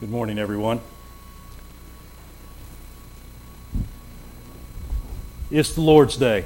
Good morning, everyone. It's the Lord's Day,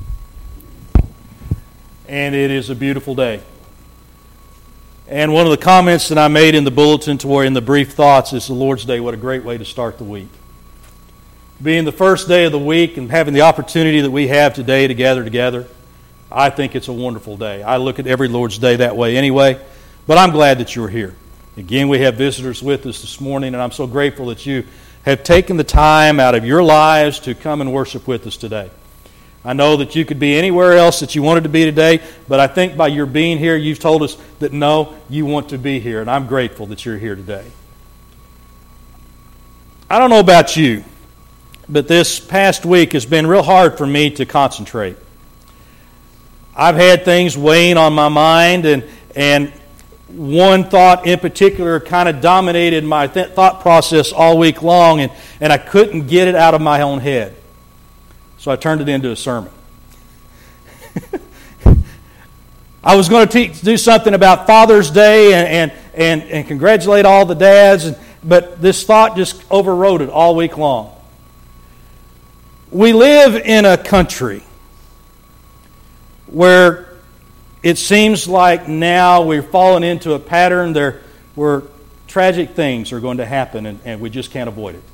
and it is a beautiful day. And one of the comments that I made in the bulletin in the brief thoughts is the Lord's Day. What a great way to start the week. Being the first day of the week and having the opportunity that we have today to gather together, I think it's a wonderful day. I look at every Lord's Day that way anyway, but I'm glad that you're here. Again, we have visitors with us this morning, and I'm so grateful that you have taken the time out of your lives to come and worship with us today. I know that you could be anywhere else that you wanted to be today, but I think by your being here, you've told us that no, you want to be here, and I'm grateful that you're here today. I don't know about you, but this past week has been real hard for me to concentrate. I've had things weighing on my mind, and one thought in particular kind of dominated my thought process all week long, and I couldn't get it out of my own head. So I turned it into a sermon. I was going to do something about Father's Day and congratulate all the dads, but this thought just overrode it all week long. We live in a country where it seems like now we're falling into a pattern there where tragic things are going to happen and we just can't avoid it.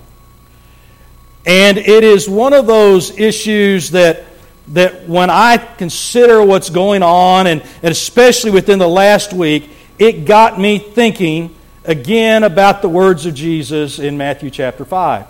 And it is one of those issues that when I consider what's going on, and especially within the last week, it got me thinking again about the words of Jesus in Matthew chapter 5.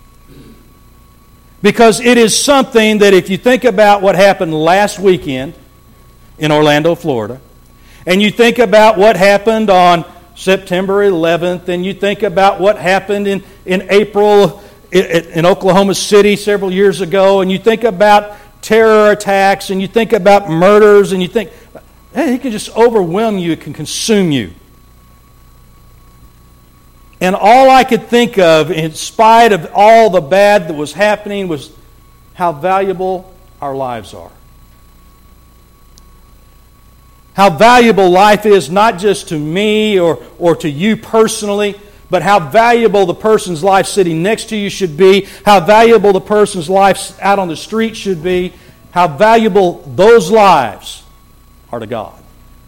Because it is something that if you think about what happened last weekend in Orlando, Florida, and you think about what happened on September 11th, and you think about what happened in April in Oklahoma City several years ago, and you think about terror attacks, and you think about murders, and you think, hey, it can just overwhelm you, it can consume you. And all I could think of, in spite of all the bad that was happening, was how valuable our lives are. How valuable life is, not just to me or to you personally, but how valuable the person's life sitting next to you should be, how valuable the person's life out on the street should be, how valuable those lives are to God.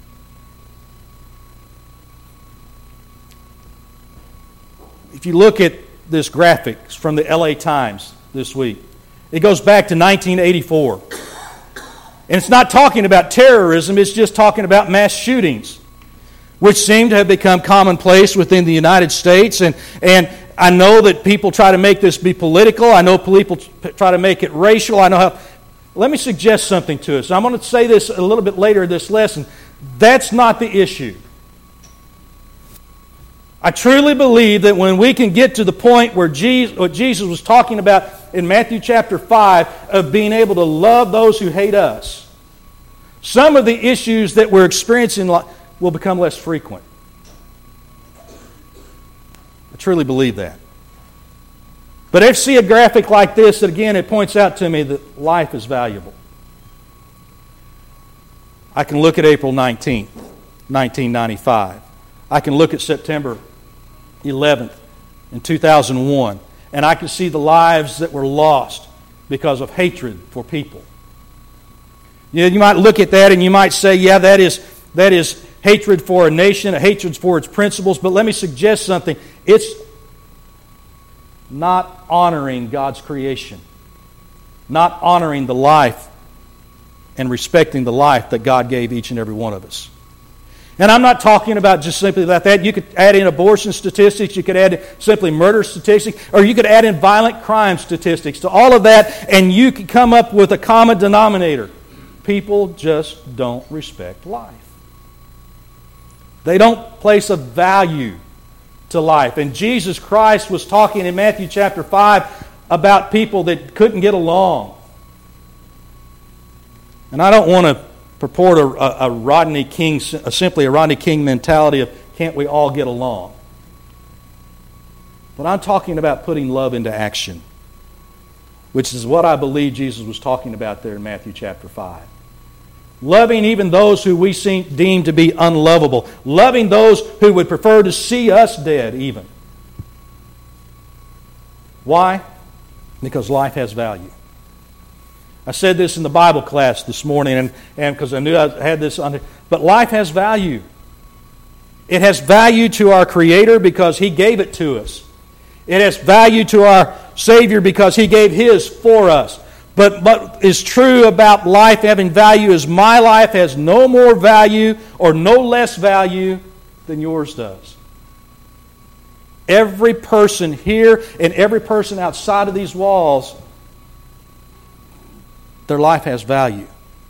If you look at this graphic from the LA Times this week, it goes back to 1984. And it's not talking about terrorism, it's just talking about mass shootings, which seem to have become commonplace within the United States. And I know that people try to make this be political. I know people try to make it racial. I know how. Let me suggest something to us. I'm going to say this a little bit later in this lesson. That's not the issue. I truly believe that when we can get to the point where what Jesus was talking about in Matthew chapter 5 of being able to love those who hate us, some of the issues that we're experiencing will become less frequent. I truly believe that. But if I see a graphic like this, that again, it points out to me that life is valuable. I can look at April 19th, 1995. I can look at September 11th in 2001, and I can see the lives that were lost because of hatred for people. You might look at that and you might say, yeah, that is hatred for a nation, a hatred for its principles, but let me suggest something. It's not honoring God's creation, not honoring the life and respecting the life that God gave each and every one of us. And I'm not talking about just simply about that. You could add in abortion statistics, you could add simply murder statistics, or you could add in violent crime statistics to all of that, and you could come up with a common denominator. People just don't respect life. They don't place a value to life. And Jesus Christ was talking in Matthew chapter 5 about people that couldn't get along. And I don't want to purport a Rodney King, simply a Rodney King mentality of can't we all get along? But I'm talking about putting love into action, which is what I believe Jesus was talking about there in Matthew chapter 5. Loving even those who we deem to be unlovable. Loving those who would prefer to see us dead even. Why? Because life has value. I said this in the Bible class this morning, and because I knew I had this on. But life has value. It has value to our Creator because He gave it to us. It has value to our Savior because He gave His for us. But what is true about life having value is my life has no more value or no less value than yours does. Every person here and every person outside of these walls, their life has value.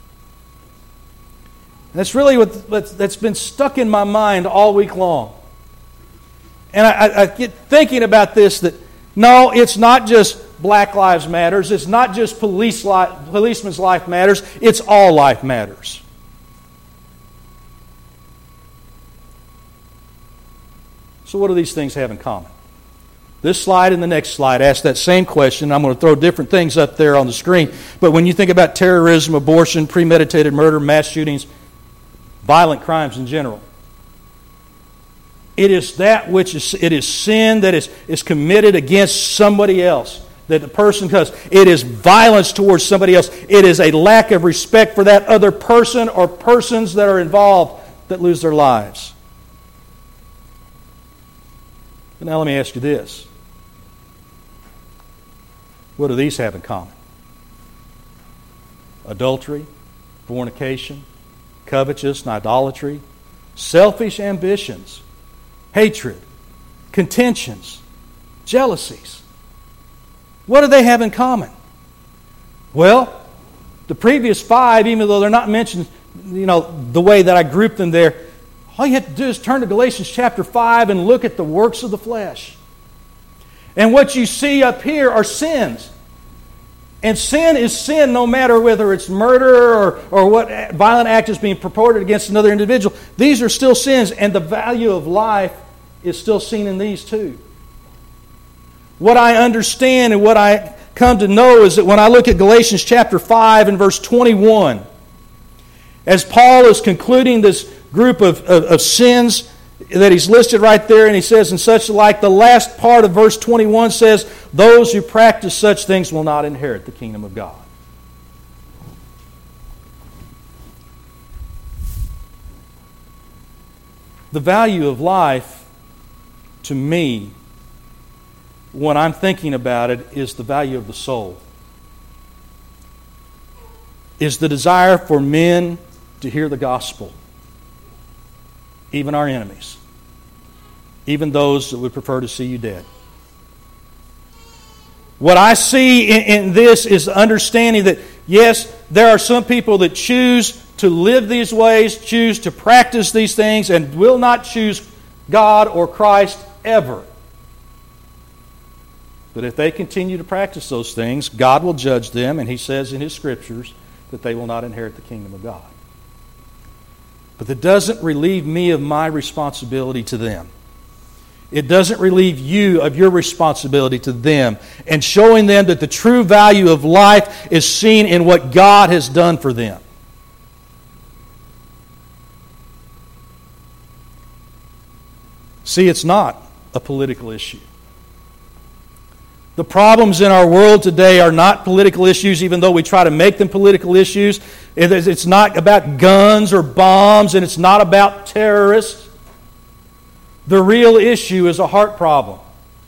And that's really that's been stuck in my mind all week long. And I get thinking about this, that no, it's not just Black Lives Matters. It's not just policeman's life matters. It's all life matters. So what do these things have in common? This slide and the next slide ask that same question. I'm going to throw different things up there on the screen. But when you think about terrorism, abortion, premeditated murder, mass shootings, violent crimes in general, it is that which is sin that is committed against somebody else. That the person does. It is violence towards somebody else. It is a lack of respect for that other person or persons that are involved that lose their lives. But now let me ask you this. What do these have in common? Adultery, fornication, covetousness, idolatry, selfish ambitions, hatred, contentions, jealousies. What do they have in common? Well, the previous 5, even though they're not mentioned, the way that I grouped them there, all you have to do is turn to Galatians chapter 5 and look at the works of the flesh. And what you see up here are sins. And sin is sin no matter whether it's murder or what violent act is being purported against another individual. These are still sins, and the value of life is still seen in these too. What I understand and what I come to know is that when I look at Galatians chapter 5 and verse 21, as Paul is concluding this group of sins that he's listed right there, and he says, and such like, the last part of verse 21 says, those who practice such things will not inherit the kingdom of God. The value of life, to me, when I'm thinking about it, is the value of the soul. Is the desire for men to hear the gospel. Even our enemies. Even those that would prefer to see you dead. What I see in this is understanding that, yes, there are some people that choose to live these ways, choose to practice these things, and will not choose God or Christ ever. But if they continue to practice those things, God will judge them, and He says in His Scriptures that they will not inherit the kingdom of God. But that doesn't relieve me of my responsibility to them. It doesn't relieve you of your responsibility to them, and showing them that the true value of life is seen in what God has done for them. See, it's not a political issue. The problems in our world today are not political issues, even though we try to make them political issues. It's not about guns or bombs, and it's not about terrorists. The real issue is a heart problem.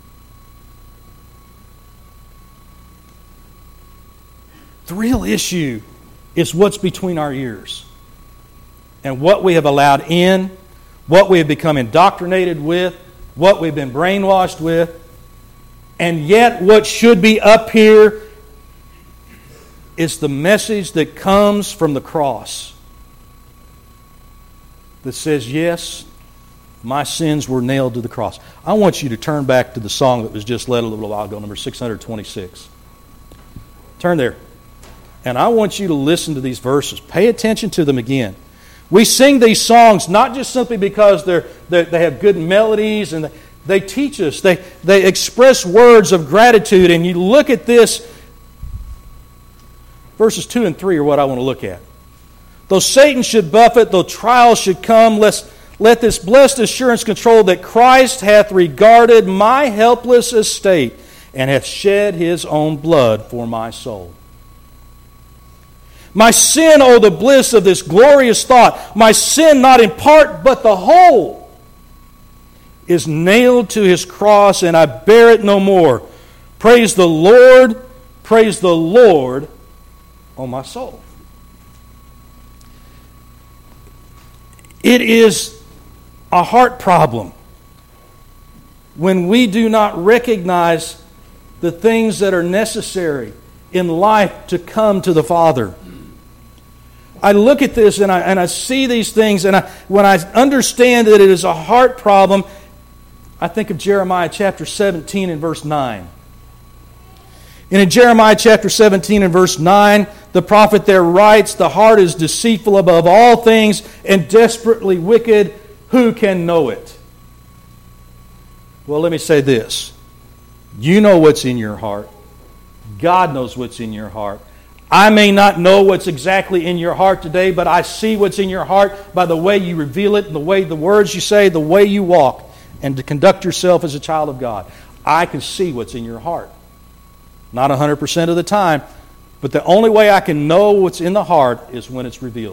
The real issue is what's between our ears and what we have allowed in, what we have become indoctrinated with, what we've been brainwashed with. And yet what should be up here is the message that comes from the cross that says, yes, my sins were nailed to the cross. I want you to turn back to the song that was just led a little while ago, number 626. Turn there. And I want you to listen to these verses. Pay attention to them again. We sing these songs not just simply because they have good melodies and they teach us. They express words of gratitude. And you look at this, verses 2 and 3 are what I want to look at. Though Satan should buffet, though trials should come, let this blessed assurance control that Christ hath regarded my helpless estate, and hath shed his own blood for my soul. My sin, oh, the bliss of this glorious thought, my sin not in part but the whole is nailed to his cross, and I bear it no more. Praise the Lord, O my soul. It is a heart problem when we do not recognize the things that are necessary in life to come to the Father. I look at this and I see these things, and when I understand that it is a heart problem, I think of Jeremiah chapter 17 and verse 9. And in Jeremiah chapter 17 and verse 9, the prophet there writes, "The heart is deceitful above all things and desperately wicked. Who can know it?" Well, let me say this. You know what's in your heart. God knows what's in your heart. I may not know what's exactly in your heart today, but I see what's in your heart by the way you reveal it, the way the words you say, the way you walk, and to conduct yourself as a child of God. I can see what's in your heart. Not 100% of the time, but the only way I can know what's in the heart is when it's revealed.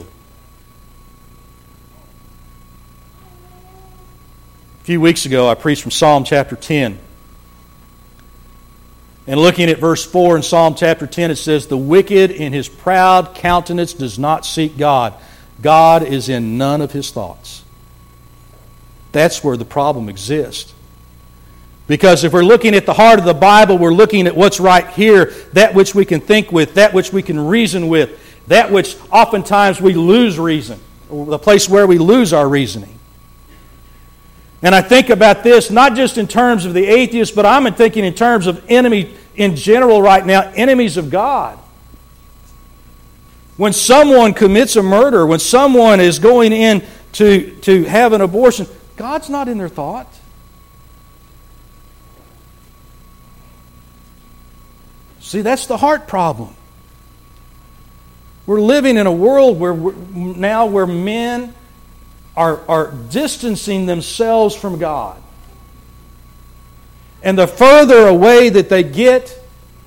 A few weeks ago, I preached from Psalm chapter 10. And looking at verse 4 in Psalm chapter 10, it says, "The wicked in his proud countenance does not seek God. God is in none of his thoughts." That's where the problem exists. Because if we're looking at the heart of the Bible, we're looking at what's right here, that which we can think with, that which we can reason with, that which oftentimes we lose reason, or the place where we lose our reasoning. And I think about this not just in terms of the atheist, but I'm thinking in terms of enemy in general right now, enemies of God. When someone commits a murder, when someone is going in to have an abortion, God's not in their thought. See, that's the heart problem. We're living in a world where men are distancing themselves from God. And the further away that they get,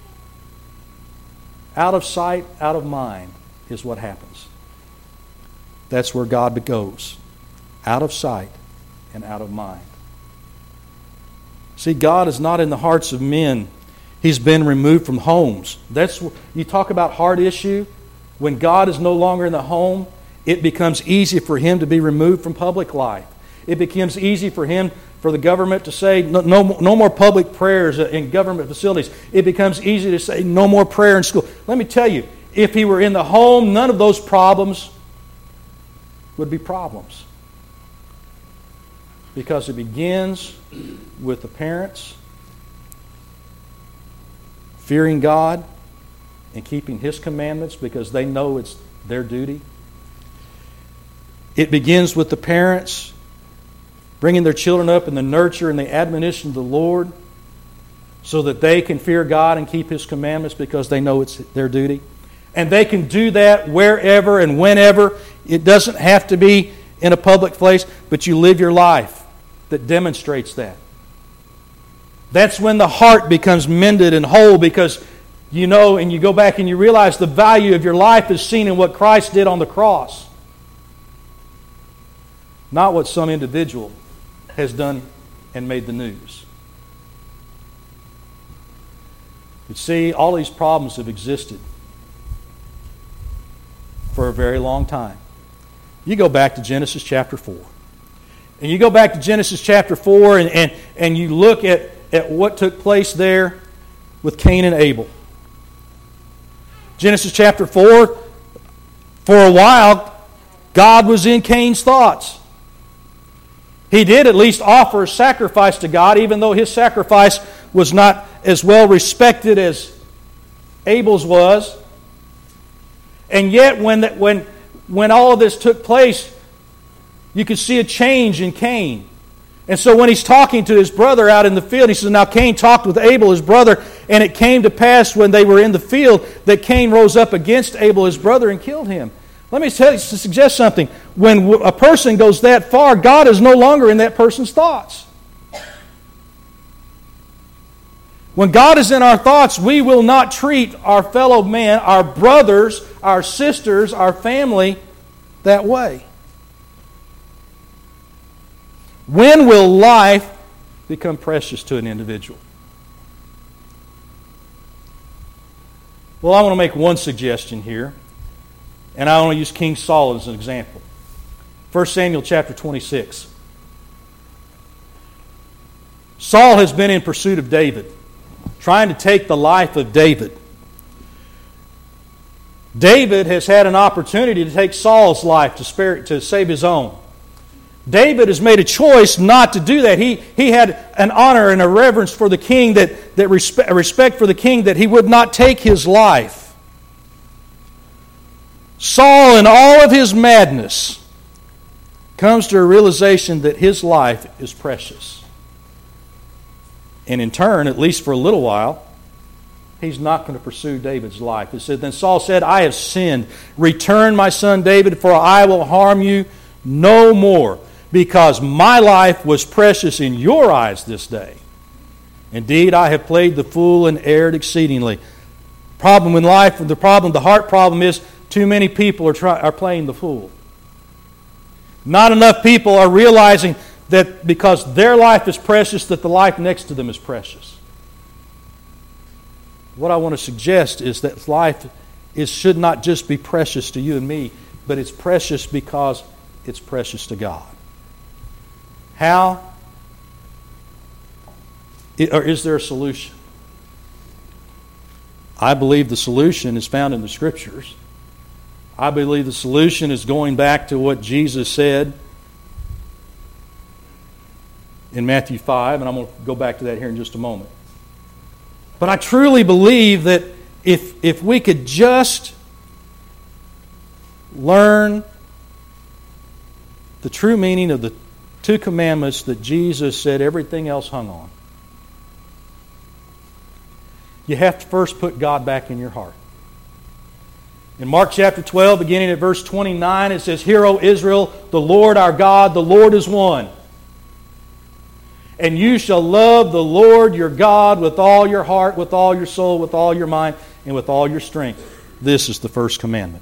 out of sight, out of mind, is what happens. That's where God goes. Out of sight and out of mind. See, God is not in the hearts of men. He's been removed from homes. You talk about heart issue. When God is no longer in the home, it becomes easy for Him to be removed from public life. It becomes easy for the government to say no more public prayers in government facilities. It becomes easy to say no more prayer in school. Let me tell you, if He were in the home, none of those problems would be problems. Because it begins with the parents fearing God and keeping His commandments because they know it's their duty. It begins with the parents bringing their children up in the nurture and the admonition of the Lord so that they can fear God and keep His commandments because they know it's their duty. And they can do that wherever and whenever. It doesn't have to be in a public place, but you live your life that demonstrates that. That's when the heart becomes mended and whole because you know and you go back and you realize the value of your life is seen in what Christ did on the cross. Not what some individual has done and made the news. But see, all these problems have existed for a very long time. You go back to Genesis chapter 4. And you go back to Genesis chapter 4 and you look at what took place there with Cain and Abel. Genesis chapter 4, for a while, God was in Cain's thoughts. He did at least offer a sacrifice to God, even though his sacrifice was not as well respected as Abel's was. And yet, when all of this took place, you could see a change in Cain. And so when he's talking to his brother out in the field, he says, "Now Cain talked with Abel, his brother, and it came to pass when they were in the field that Cain rose up against Abel, his brother, and killed him." Let me suggest something. When a person goes that far, God is no longer in that person's thoughts. When God is in our thoughts, we will not treat our fellow man, our brothers, our sisters, our family that way. When will life become precious to an individual? Well, I want to make one suggestion here, and I want to use King Saul as an example. 1 Samuel chapter 26. Saul has been in pursuit of David, trying to take the life of David. David has had an opportunity to take Saul's life to save his own. David has made a choice not to do that. He had an honor and a reverence for the king, a respect for the king, that he would not take his life. Saul, in all of his madness, comes to a realization that his life is precious. And in turn, at least for a little while, he's not going to pursue David's life. It said, then Saul said, I have sinned. Return, my son David, for I will harm you no more, because my life was precious in your eyes this day. Indeed, I have played the fool and erred exceedingly. Problem in life, the heart problem is too many people are playing the fool. Not enough people are realizing that because their life is precious, that the life next to them is precious. What I want to suggest is that life should not just be precious to you and me, but it's precious because it's precious to God. How? Or is there a solution? I believe the solution is found in the Scriptures. I believe the solution is going back to what Jesus said in Matthew 5, and I'm going to go back to that here in just a moment. But I truly believe that if we could just learn the true meaning of the two commandments that Jesus said everything else hung on, you have to first put God back in your heart. In Mark chapter 12, beginning at verse 29, it says, Hear, O Israel, the Lord our God, the Lord is one. And you shall love the Lord your God with all your heart, with all your soul, with all your mind, and with all your strength. This is the first commandment.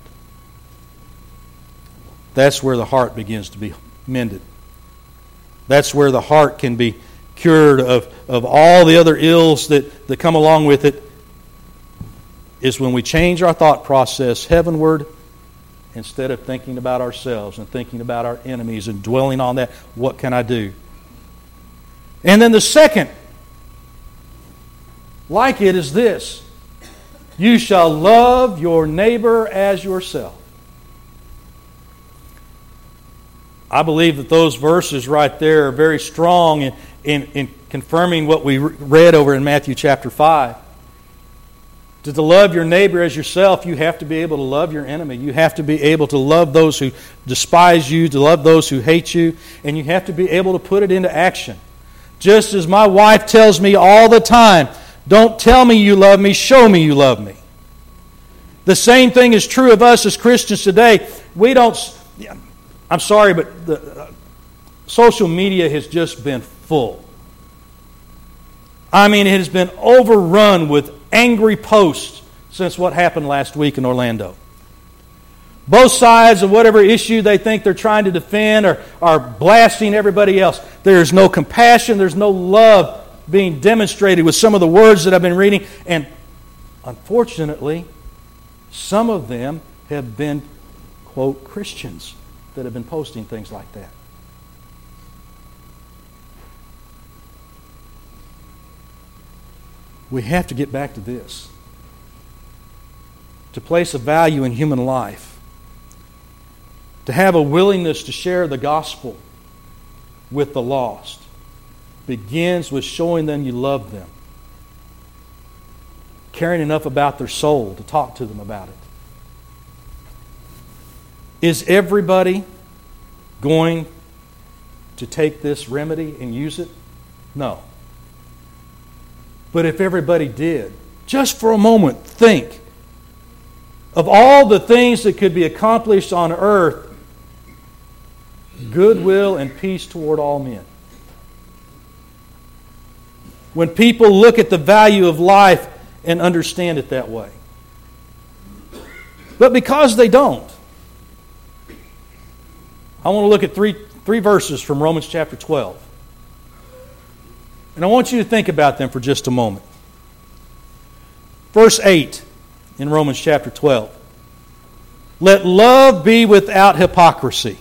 That's where the heart begins to be mended. That's where the heart can be cured of all the other ills that come along with it, is when we change our thought process heavenward instead of thinking about ourselves and thinking about our enemies and dwelling on that. What can I do? And then the second, like it, is this. You shall love your neighbor as yourself. I believe that those verses right there are very strong in confirming what we read over in Matthew chapter 5. To love your neighbor as yourself, you have to be able to love your enemy. You have to be able to love those who despise you, to love those who hate you, and you have to be able to put it into action. Just as my wife tells me all the time, don't tell me you love me, show me you love me. The same thing is true of us as Christians today. I'm sorry, but the social media has just been full. I mean, it has been overrun with angry posts since what happened last week in Orlando. Both sides of whatever issue they think they're trying to defend are blasting everybody else. There's no compassion, there's no love being demonstrated with some of the words that I've been reading. And unfortunately, some of them have been, quote, Christians that have been posting things like that. We have to get back to this. To place a value in human life. To have a willingness to share the gospel with the lost begins with showing them you love them. Caring enough about their soul to talk to them about it. Is everybody going to take this remedy and use it? No. But if everybody did, just for a moment, think of all the things that could be accomplished on earth, goodwill and peace toward all men. when people look at the value of life and understand it that way. But because they don't, I want to look at three verses from Romans chapter 12. And I want you to think about them for just a moment. Verse 8 in Romans chapter 12. Let love be without hypocrisy.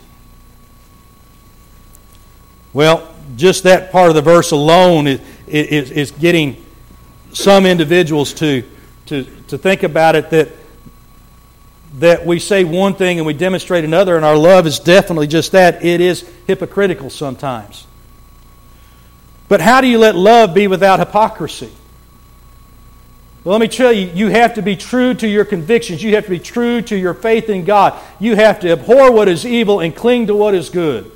Well, just that part of the verse alone is getting some individuals to think about it, that we say one thing and we demonstrate another, and our love is definitely just that. It is hypocritical sometimes. But how do you let love be without hypocrisy? Well, let me tell you, you have to be true to your convictions. You have to be true to your faith in God. You have to abhor what is evil and cling to what is good.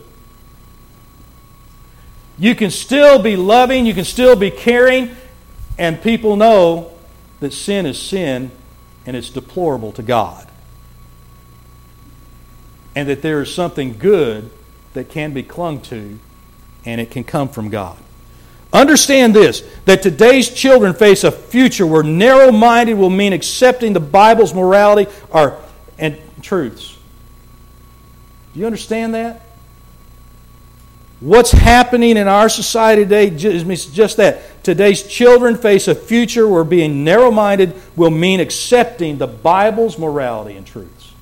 You can still be loving, you can still be caring, and people know that sin is sin and it's deplorable to God. And that there is something good that can be clung to, and it can come from God. Understand this, that today's children face a future where narrow-minded will mean accepting the Bible's morality and truths. Do you understand that? What's happening in our society today is just that. Today's children face a future where being narrow-minded will mean accepting the Bible's morality and truths.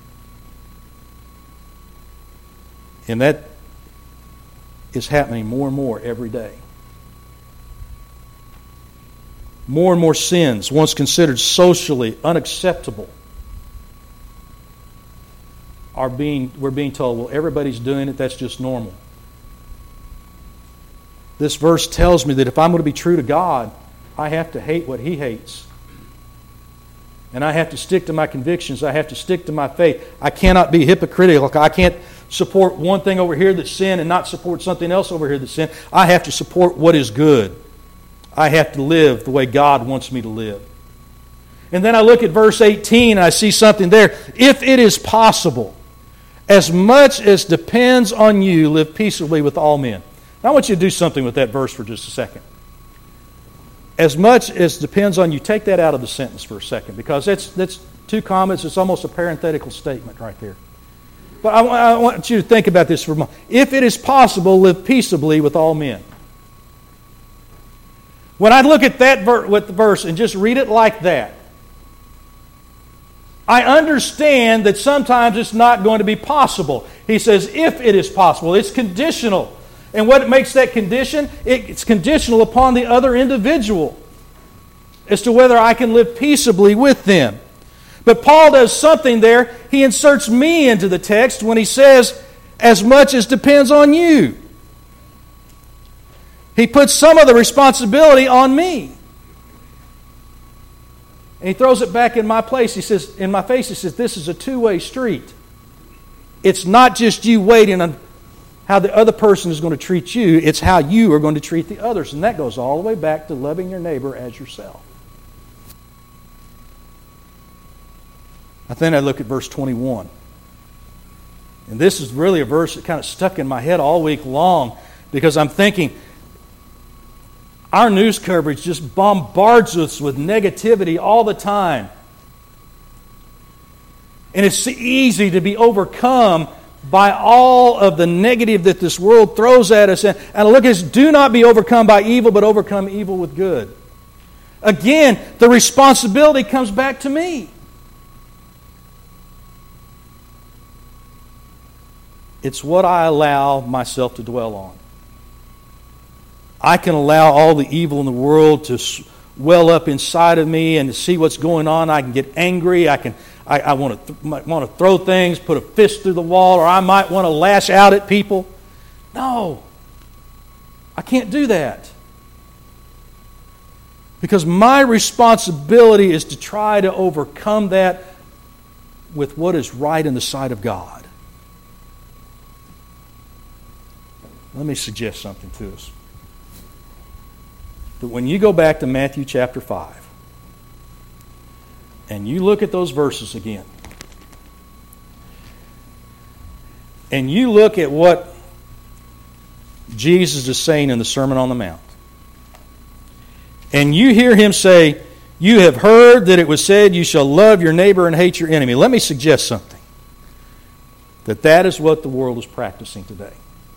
And that is happening more and more every day. More and more sins, once considered socially unacceptable, we're being told, well, everybody's doing it, that's just normal. This verse tells me that if I'm going to be true to God, I have to hate what He hates. And I have to stick to my convictions. I have to stick to my faith. I cannot be hypocritical. I can't support one thing over here that's sin and not support something else over here that's sin. I have to support what is good. I have to live the way God wants me to live. And then I look at verse 18 and I see something there. If it is possible, as much as depends on you, live peaceably with all men. Now I want you to do something with that verse for just a second. As much as depends on you, take that out of the sentence for a second, because that's two comments. It's almost a parenthetical statement right there. But I want you to think about this for a moment. If it is possible, live peaceably with all men. When I look at that verse and just read it like that, I understand that sometimes it's not going to be possible. He says, if it is possible. It's conditional. And what makes that condition? It's conditional upon the other individual as to whether I can live peaceably with them. But Paul does something there. He inserts me into the text when he says, as much as depends on you. He puts some of the responsibility on me. And he throws it back in my place. He says, in my face, he says, this is a two-way street. It's not just you waiting on how the other person is going to treat you. It's how you are going to treat the others. And that goes all the way back to loving your neighbor as yourself. Then I look at verse 21. And this is really a verse that kind of stuck in my head all week long, because I'm thinking, our news coverage just bombards us with negativity all the time. And it's easy to be overcome by all of the negative that this world throws at us. And look at this, do not be overcome by evil, but overcome evil with good. Again, the responsibility comes back to me. It's what I allow myself to dwell on. I can allow all the evil in the world to well up inside of me and to see what's going on. I can get angry. I want to throw things, put a fist through the wall, or I might want to lash out at people. No, I can't do that. Because my responsibility is to try to overcome that with what is right in the sight of God. Let me suggest something to us. That when you go back to Matthew chapter 5 and you look at those verses again, and you look at what Jesus is saying in the Sermon on the Mount, And you hear him say, you have heard that it was said, you shall love your neighbor and hate your enemy. Let me suggest something. That is what the world is practicing today.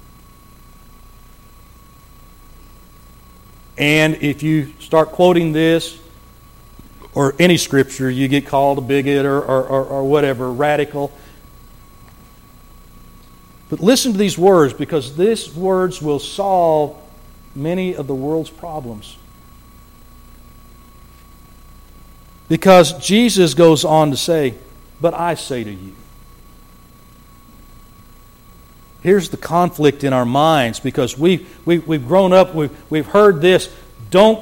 And if you start quoting this or any scripture, you get called a bigot or whatever, radical. But listen to these words, because these words will solve many of the world's problems. Because Jesus goes on to say, but I say to you. Here's the conflict in our minds, because we've grown up, we've heard this, don't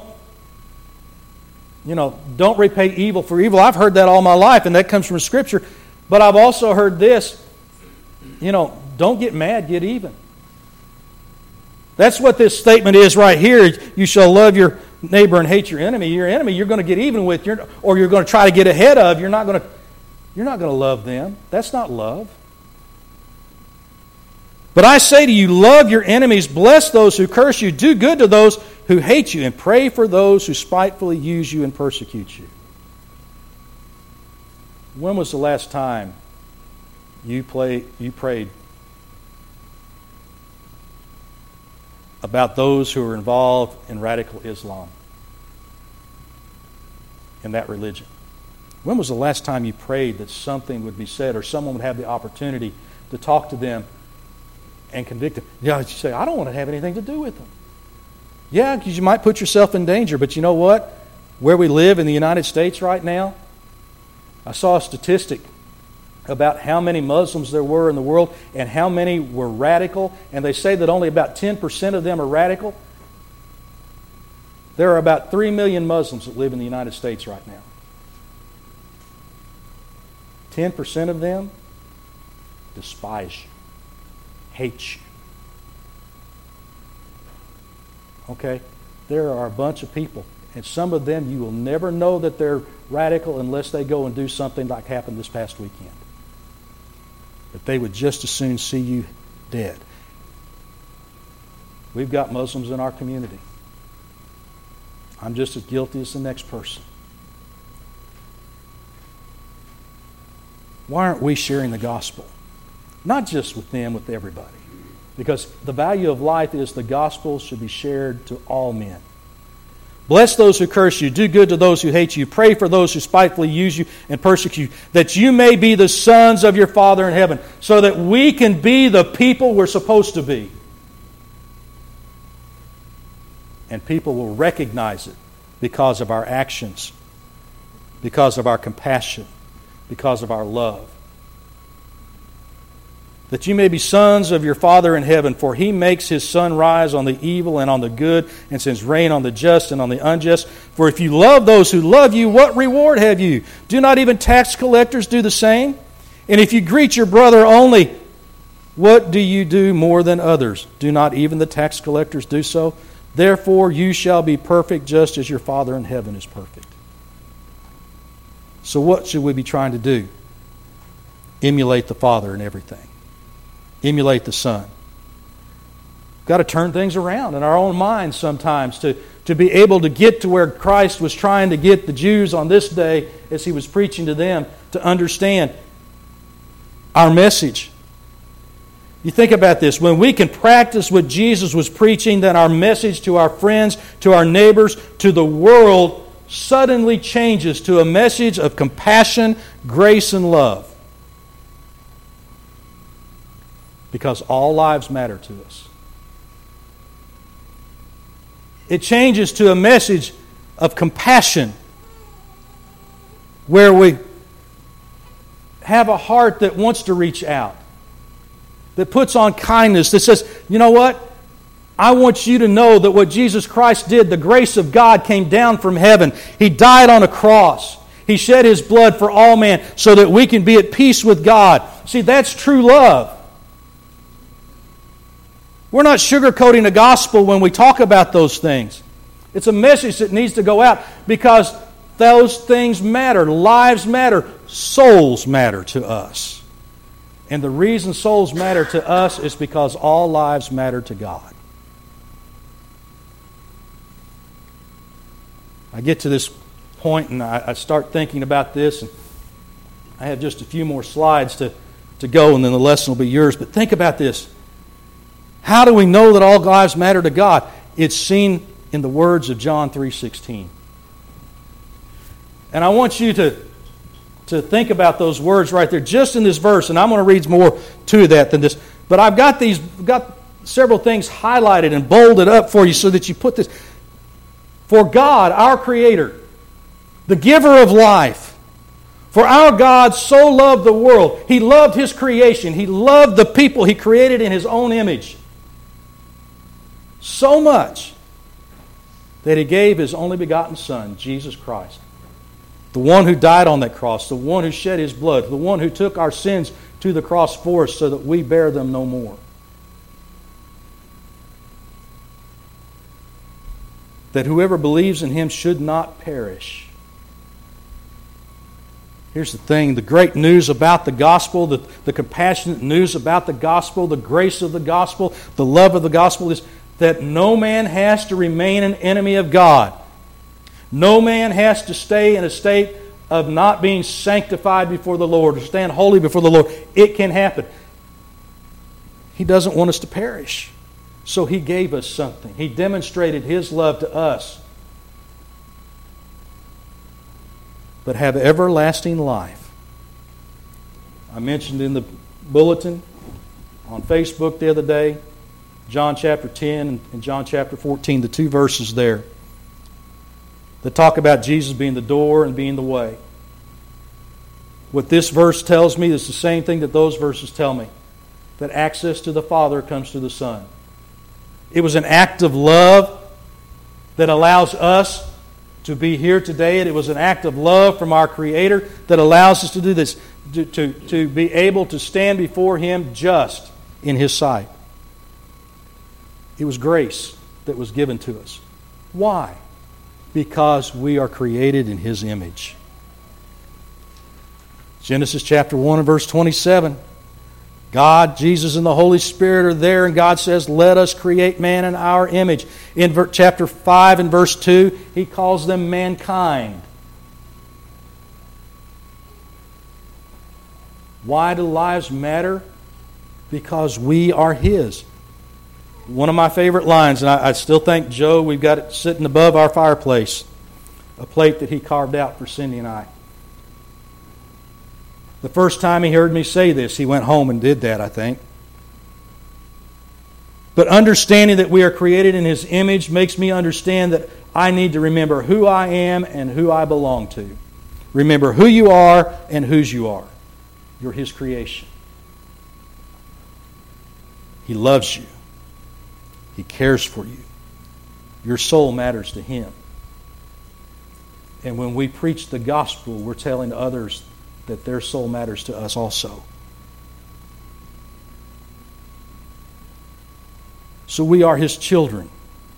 repay evil for evil. I've heard that all my life, and that comes from Scripture. But I've also heard this, don't get mad, get even. That's what this statement is right here. You shall love your neighbor and hate your enemy. Your enemy you're going to get even with, or you're going to try to get ahead of. You're not going to love them. That's not love. But I say to you, love your enemies, bless those who curse you, do good to those who hate you, and pray for those who spitefully use you and persecute you. When was the last time you prayed about those who are involved in radical Islam, in that religion? When was the last time you prayed that something would be said or someone would have the opportunity to talk to them and convict them? Yeah, you say, I don't want to have anything to do with them. Yeah, because you might put yourself in danger, but you know what? Where we live in the United States right now, I saw a statistic about how many Muslims there were in the world and how many were radical, and they say that only about 10% of them are radical. There are about 3 million Muslims that live in the United States right now. 10% of them despise you, hate you. Okay? There are a bunch of people, and some of them you will never know that they're radical unless they go and do something like happened this past weekend. But they would just as soon see you dead. We've got Muslims in our community. I'm just as guilty as the next person. Why aren't we sharing the gospel? Not just with them, with everybody. Because the value of life is the gospel should be shared to all men. Bless those who curse you. Do good to those who hate you. Pray for those who spitefully use you and persecute you, that you may be the sons of your Father in heaven, so that we can be the people we're supposed to be. And people will recognize it because of our actions, because of our compassion, because of our love. That you may be sons of your Father in heaven, for He makes His sun rise on the evil and on the good, and sends rain on the just and on the unjust. For if you love those who love you, what reward have you? Do not even tax collectors do the same? And if you greet your brother only, what do you do more than others? Do not even the tax collectors do so? Therefore you shall be perfect, just as your Father in heaven is perfect. So what should we be trying to do? Emulate the Father in everything. Emulate the Son. We've got to turn things around in our own minds sometimes to be able to get to where Christ was trying to get the Jews on this day as He was preaching to them, to understand our message. You think about this. When we can practice what Jesus was preaching, then our message to our friends, to our neighbors, to the world suddenly changes to a message of compassion, grace, and love. Because all lives matter to us. It changes to a message of compassion, where we have a heart that wants to reach out, that puts on kindness, that says, you know what? I want you to know that what Jesus Christ did, the grace of God came down from heaven. He died on a cross. He shed His blood for all man so that we can be at peace with God. See, that's true love. We're not sugarcoating the gospel when we talk about those things. It's a message that needs to go out because those things matter. Lives matter. Souls matter to us. And the reason souls matter to us is because all lives matter to God. I get to this point and I start thinking about this, and I have just a few more slides to go, and then the lesson will be yours. But think about this. How do we know that all lives matter to God? It's seen in the words of John 3:16. And I want you to think about those words right there, just in this verse, and I'm going to read more to that than this. But I've got several things highlighted and bolded up for you so that you put this. For God, our Creator, the giver of life, for our God so loved the world. He loved His creation. He loved the people He created in His own image so much that He gave His only begotten Son, Jesus Christ, the one who died on that cross, the one who shed His blood, the one who took our sins to the cross for us so that we bear them no more. That whoever believes in Him should not perish. Here's the thing, the great news about the gospel, the compassionate news about the gospel, the grace of the gospel, the love of the gospel is that no man has to remain an enemy of God. No man has to stay in a state of not being sanctified before the Lord, or stand holy before the Lord. It can happen. He doesn't want us to perish. So He gave us something. He demonstrated His love to us. But have everlasting life. I mentioned in the bulletin on Facebook the other day, John chapter 10 and John chapter 14, the two verses there that talk about Jesus being the door and being the way. What this verse tells me is the same thing that those verses tell me, that access to the Father comes through the Son. It was an act of love that allows us to be here today. It was an act of love from our Creator that allows us to do this, to be able to stand before Him just in His sight. It was grace that was given to us. Why? Because we are created in His image. Genesis chapter 1 and verse 27. God, Jesus, and the Holy Spirit are there, and God says, let us create man in our image. In chapter 5 and verse 2, He calls them mankind. Why do lives matter? Because we are His. One of my favorite lines, and I still thank Joe, we've got it sitting above our fireplace, a plate that he carved out for Cindy and I. The first time he heard me say this, he went home and did that, I think. But understanding that we are created in His image makes me understand that I need to remember who I am and who I belong to. Remember who you are and whose you are. You're His creation. He loves you. He cares for you. Your soul matters to Him. And when we preach the gospel, we're telling others that their soul matters to us also. So we are His children.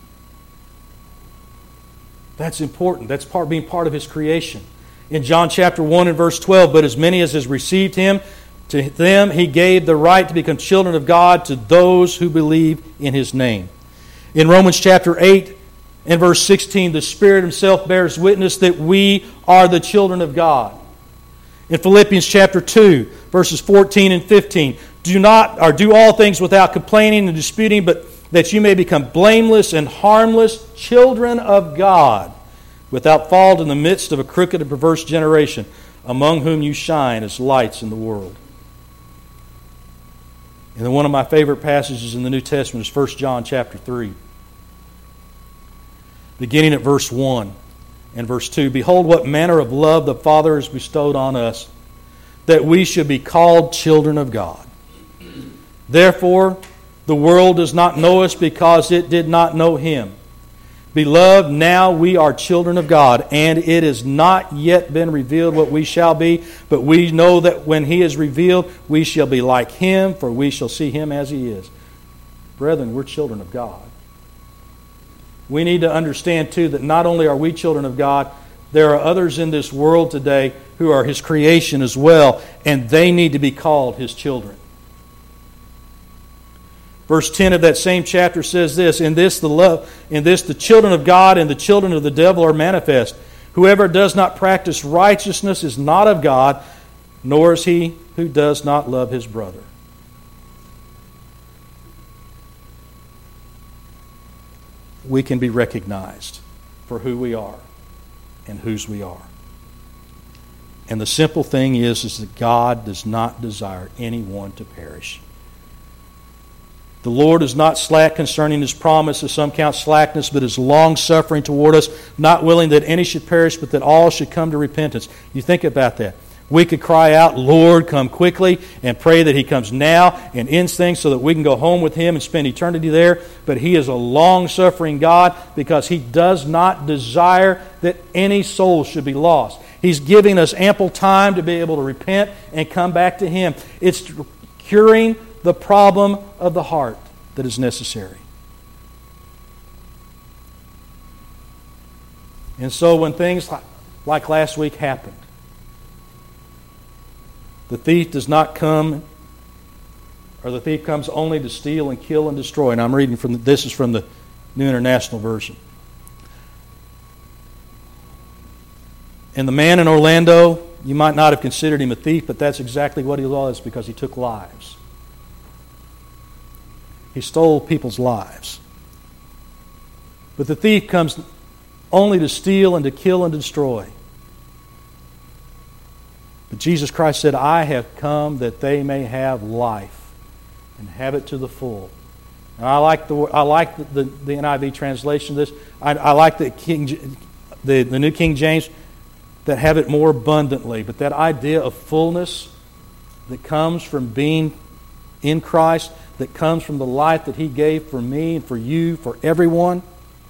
That's important. That's being part of His creation. In John chapter 1 and verse 12, but as many as has received Him, to them He gave the right to become children of God, to those who believe in His name. In Romans chapter 8 and verse 16, the Spirit Himself bears witness that we are the children of God. In Philippians chapter 2, verses 14 and 15, do all things without complaining and disputing, but that you may become blameless and harmless children of God, without fault in the midst of a crooked and perverse generation, among whom you shine as lights in the world. And then one of my favorite passages in the New Testament is 1 John chapter 3. Beginning at verse 1 and verse 2. Behold, what manner of love the Father has bestowed on us, that we should be called children of God. Therefore, the world does not know us because it did not know Him. Beloved, now we are children of God, and it has not yet been revealed what we shall be, but we know that when He is revealed, we shall be like Him, for we shall see Him as He is. Brethren, we're children of God. We need to understand, too, that not only are we children of God, there are others in this world today who are His creation as well, and they need to be called His children. Verse 10 of that same chapter says this, in this the children of God and the children of the devil are manifest. Whoever does not practice righteousness is not of God, nor is he who does not love his brother. We can be recognized for who we are and whose we are. And the simple thing is that God does not desire anyone to perish. The Lord is not slack concerning His promise, as some count slackness, but is long-suffering toward us, not willing that any should perish, but that all should come to repentance. You think about that. We could cry out, Lord, come quickly, and pray that He comes now and ends things so that we can go home with Him and spend eternity there. But He is a long-suffering God because He does not desire that any soul should be lost. He's giving us ample time to be able to repent and come back to Him. It's curing the problem of the heart that is necessary. And so when things like last week happened, the thief does not come, or the thief comes only to steal and kill and destroy. And I'm reading this is from the New International Version. And the man in Orlando, you might not have considered him a thief, but that's exactly what he was, because he took lives. He stole people's lives. But the thief comes only to steal and to kill and to destroy. But Jesus Christ said, I have come that they may have life and have it to the full. Now, I like the NIV translation of this. I like the New King James, that have it more abundantly. But that idea of fullness that comes from being in Christ, that comes from the life that He gave for me and for you, for everyone,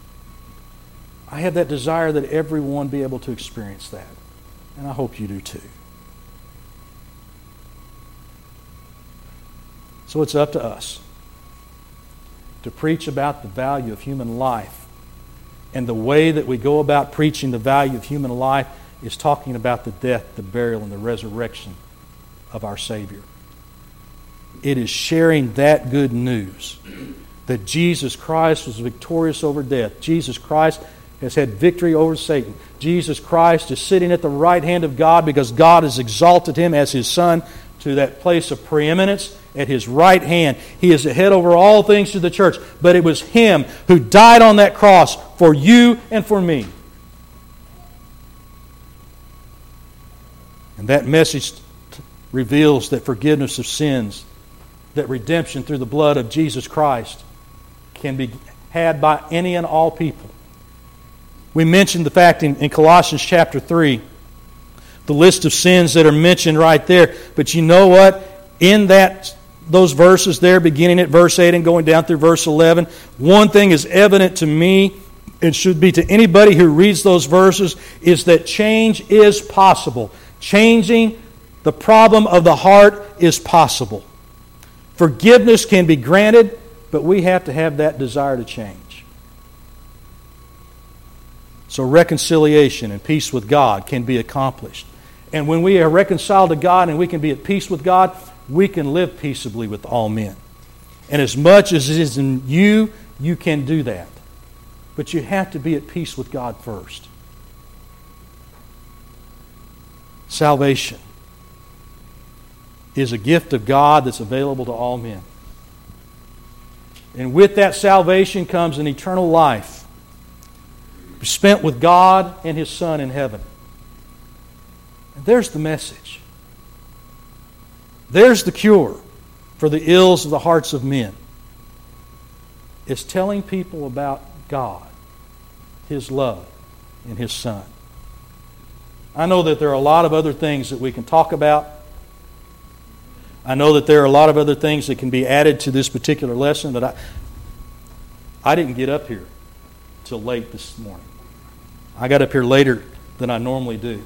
I have that desire that everyone be able to experience that. And I hope you do too. So it's up to us to preach about the value of human life. And the way that we go about preaching the value of human life is talking about the death, the burial, and the resurrection of our Savior. It is sharing that good news that Jesus Christ was victorious over death. Jesus Christ has had victory over Satan. Jesus Christ is sitting at the right hand of God because God has exalted Him as His Son to that place of preeminence at His right hand. He is the head over all things to the church. But it was Him who died on that cross for you and for me. And that message reveals that forgiveness of sins, that redemption through the blood of Jesus Christ can be had by any and all people. We mentioned the fact in Colossians chapter 3, the list of sins that are mentioned right there. But you know what? In those verses there, beginning at verse 8 and going down through verse 11, one thing is evident to me, and should be to anybody who reads those verses, is that change is possible. Changing the problem of the heart is possible. Forgiveness can be granted, but we have to have that desire to change. So reconciliation and peace with God can be accomplished. And when we are reconciled to God and we can be at peace with God, we can live peaceably with all men. And as much as it is in you, you can do that. But you have to be at peace with God first. Salvation is a gift of God that's available to all men. And with that salvation comes an eternal life spent with God and His Son in heaven. And there's the message. There's the cure for the ills of the hearts of men. It's telling people about God, His love, and His Son. I know that there are a lot of other things that we can talk about. I know that there are a lot of other things that can be added to this particular lesson, but I didn't get up here till late this morning. I got up here later than I normally do.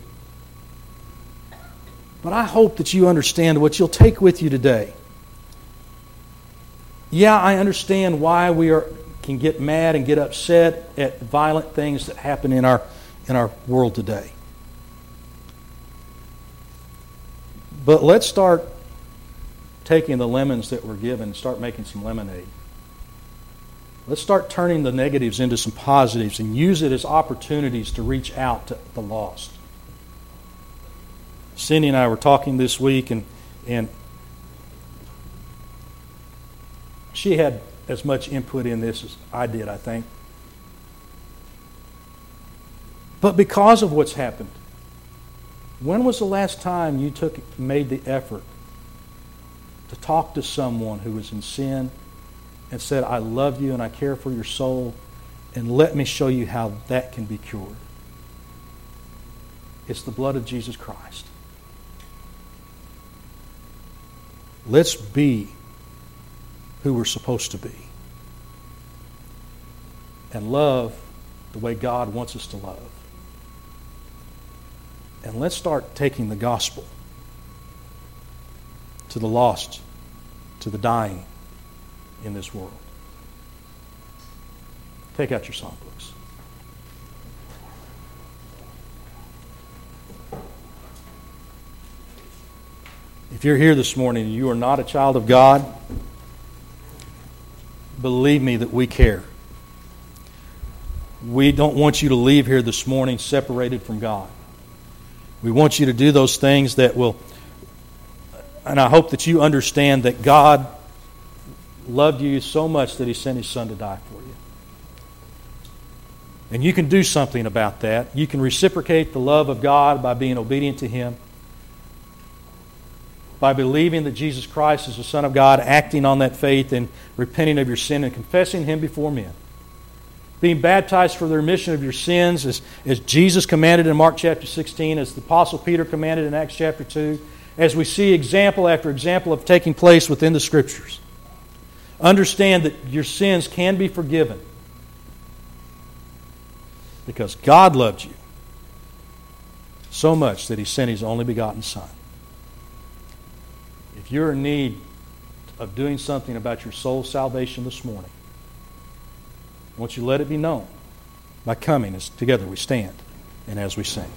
But I hope that you understand what you'll take with you today. Yeah, I understand why we can get mad and get upset at violent things that happen in our world today. But let's start taking the lemons that we're given and start making some lemonade. Let's start turning the negatives into some positives and use it as opportunities to reach out to the lost. Cindy and I were talking this week, and she had as much input in this as I did, I think. But because of what's happened, when was the last time you made the effort to talk to someone who was in sin and said, I love you and I care for your soul, and let me show you how that can be cured? It's the blood of Jesus Christ. Let's be who we're supposed to be and love the way God wants us to love. And let's start taking the gospel to the lost, to the dying in this world. Take out your songbooks. If you're here this morning and you are not a child of God, believe me that we care. We don't want you to leave here this morning separated from God. We want you to do those things that will, and I hope that you understand that God loved you so much that He sent His Son to die for you. And you can do something about that. You can reciprocate the love of God by being obedient to Him, by believing that Jesus Christ is the Son of God, acting on that faith and repenting of your sin and confessing Him before men. Being baptized for the remission of your sins as Jesus commanded in Mark chapter 16, as the Apostle Peter commanded in Acts chapter 2, as we see example after example of taking place within the Scriptures. Understand that your sins can be forgiven because God loved you so much that He sent His only begotten Son. If you're in need of doing something about your soul's salvation this morning, I want you to let it be known by coming as together we stand and as we sing.